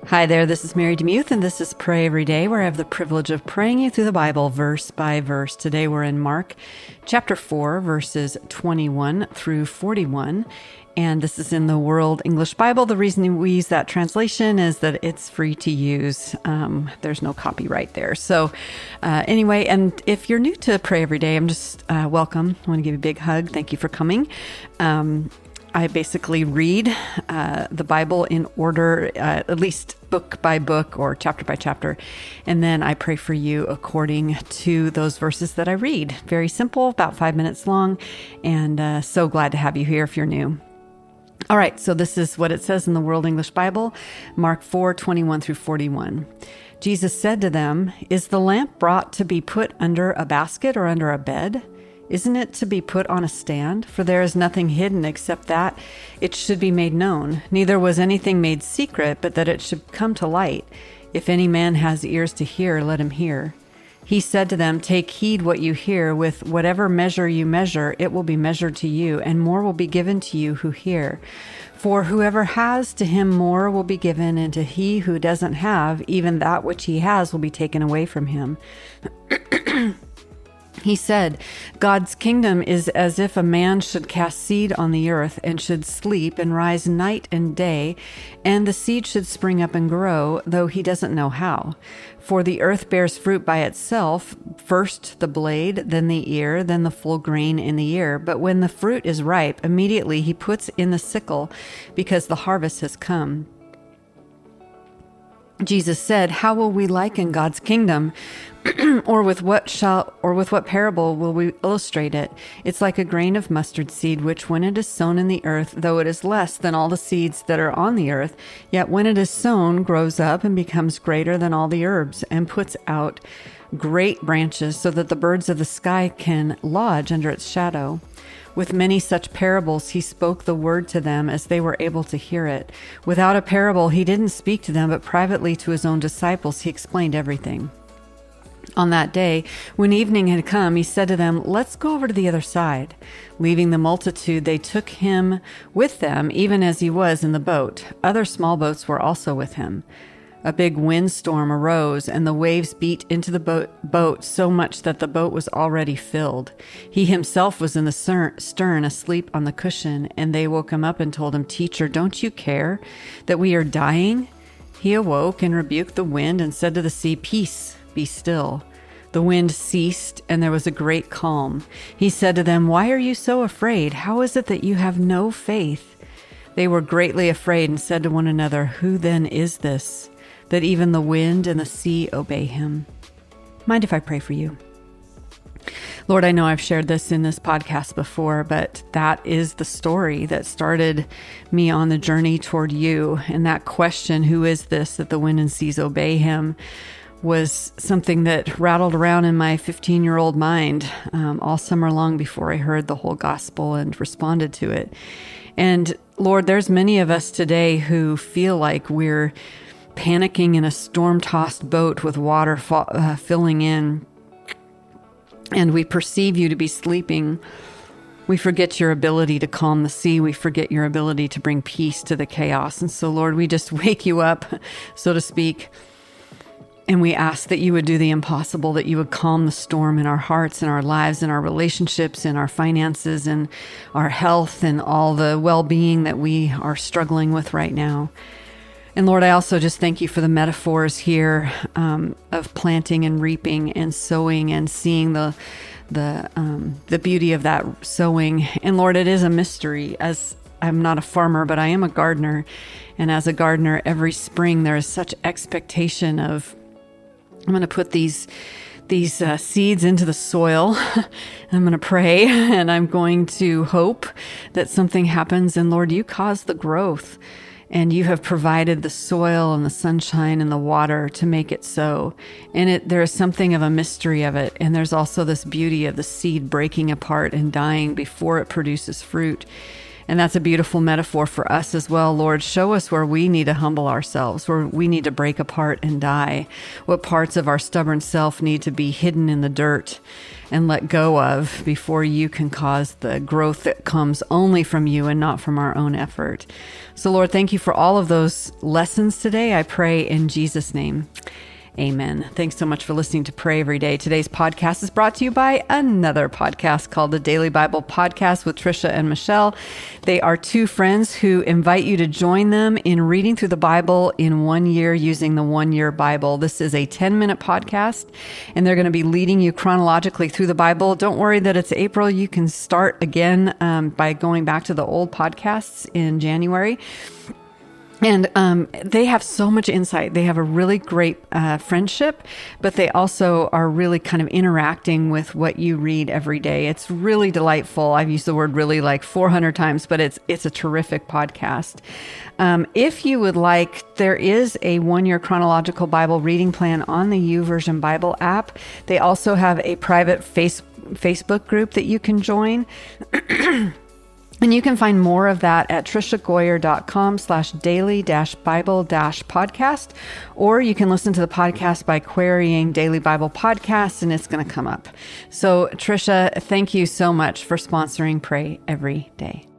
Hi there, this is Mary DeMuth, and this is Pray Every Day, where I have the privilege of praying you through the Bible verse by verse. Today we're in Mark chapter 4, verses 21 through 41, and this is in the World English Bible. The reason we use that translation is that it's free to use. There's no copyright there. So anyway, and if you're new to Pray Every Day, I'm just welcome. I want to give you a big hug. Thank you for coming. I basically read the Bible in order, at least book by book or chapter by chapter, and then I pray for you according to those verses that I read. Very simple, about 5 minutes long, and so glad to have you here if you're new. All right, so this is what it says in the World English Bible, Mark 4, 21 through 41. Jesus said to them, "Is the lamp brought to be put under a basket or under a bed? Isn't it to be put on a stand? For there is nothing hidden except that it should be made known. Neither was anything made secret, but that it should come to light. If any man has ears to hear, let him hear." He said to them, "Take heed what you hear. With whatever measure you measure, it will be measured to you, and more will be given to you who hear. For whoever has, to him more will be given, and to he who doesn't have, even that which he has will be taken away from him." He said, "God's kingdom is as if a man should cast seed on the earth and should sleep and rise night and day, and the seed should spring up and grow, though he doesn't know how. For the earth bears fruit by itself, first the blade, then the ear, then the full grain in the ear. But when the fruit is ripe, immediately he puts in the sickle, because the harvest has come." Jesus said, "How will we liken God's kingdom? or with what parable will we illustrate it? It's like a grain of mustard seed, which when it is sown in the earth, though it is less than all the seeds that are on the earth, yet when it is sown, grows up and becomes greater than all the herbs, and puts out great branches, so that the birds of the sky can lodge under its shadow." With many such parables, he spoke the word to them as they were able to hear it. Without a parable, he didn't speak to them, but privately to his own disciples, he explained everything. On that day, when evening had come, he said to them, "Let's go over to the other side." Leaving the multitude, they took him with them, even as he was in the boat. Other small boats were also with him. A big windstorm arose, and the waves beat into the boat so much that the boat was already filled. He himself was in the stern, asleep on the cushion, and they woke him up and told him, "Teacher, don't you care that we are dying?" He awoke and rebuked the wind and said to the sea, "Peace, be still." The wind ceased, and there was a great calm. He said to them, "Why are you so afraid? How is it that you have no faith?" They were greatly afraid and said to one another, "Who then is this, that even the wind and the sea obey him?" Mind if I pray for you? Lord, I know I've shared this in this podcast before, but that is the story that started me on the journey toward you. And that question, who is this that the wind and seas obey him, was something that rattled around in my 15-year-old mind all summer long before I heard the whole gospel and responded to it. And Lord, there's many of us today who feel like we're panicking in a storm-tossed boat with water filling in, and we perceive you to be sleeping. We forget your ability to calm the sea. We forget your ability to bring peace to the chaos. And so, Lord, we just wake you up, so to speak, and we ask that you would do the impossible, that you would calm the storm in our hearts and our lives and our relationships and our finances and our health and all the well-being that we are struggling with right now. And Lord, I also just thank you for the metaphors here of planting and reaping and sowing and seeing the beauty of that sowing. And Lord, it is a mystery, as I'm not a farmer, but I am a gardener. And as a gardener, every spring there is such expectation of, I'm going to put these seeds into the soil. I'm going to pray, and I'm going to hope that something happens. And Lord, you cause the growth. And you have provided the soil and the sunshine and the water to make it so. And there is something of a mystery of it. And there's also this beauty of the seed breaking apart and dying before it produces fruit. And that's a beautiful metaphor for us as well. Lord, show us where we need to humble ourselves, where we need to break apart and die, what parts of our stubborn self need to be hidden in the dirt and let go of before you can cause the growth that comes only from you and not from our own effort. So Lord, thank you for all of those lessons today. I pray in Jesus' name. Amen. Thanks so much for listening to Pray Every Day. Today's podcast is brought to you by another podcast called the Daily Bible Podcast with Trisha and Michelle. They are two friends who invite you to join them in reading through the Bible in 1 year using the 1 Year Bible. This is a 10-minute podcast, and they're going to be leading you chronologically through the Bible. Don't worry that it's April. You can start again by going back to the old podcasts in January. And they have so much insight. They have a really great friendship, but they also are really kind of interacting with what you read every day. It's really delightful. I've used the word really like 400 times, but it's a terrific podcast. If you would like, there is a 1 year chronological Bible reading plan on the YouVersion Bible app. They also have a private Facebook group that you can join. And you can find more of that at trishagoyer.com/daily-bible-podcast, or you can listen to the podcast by querying Daily Bible Podcast, and it's going to come up. So Trisha, thank you so much for sponsoring Pray Every Day.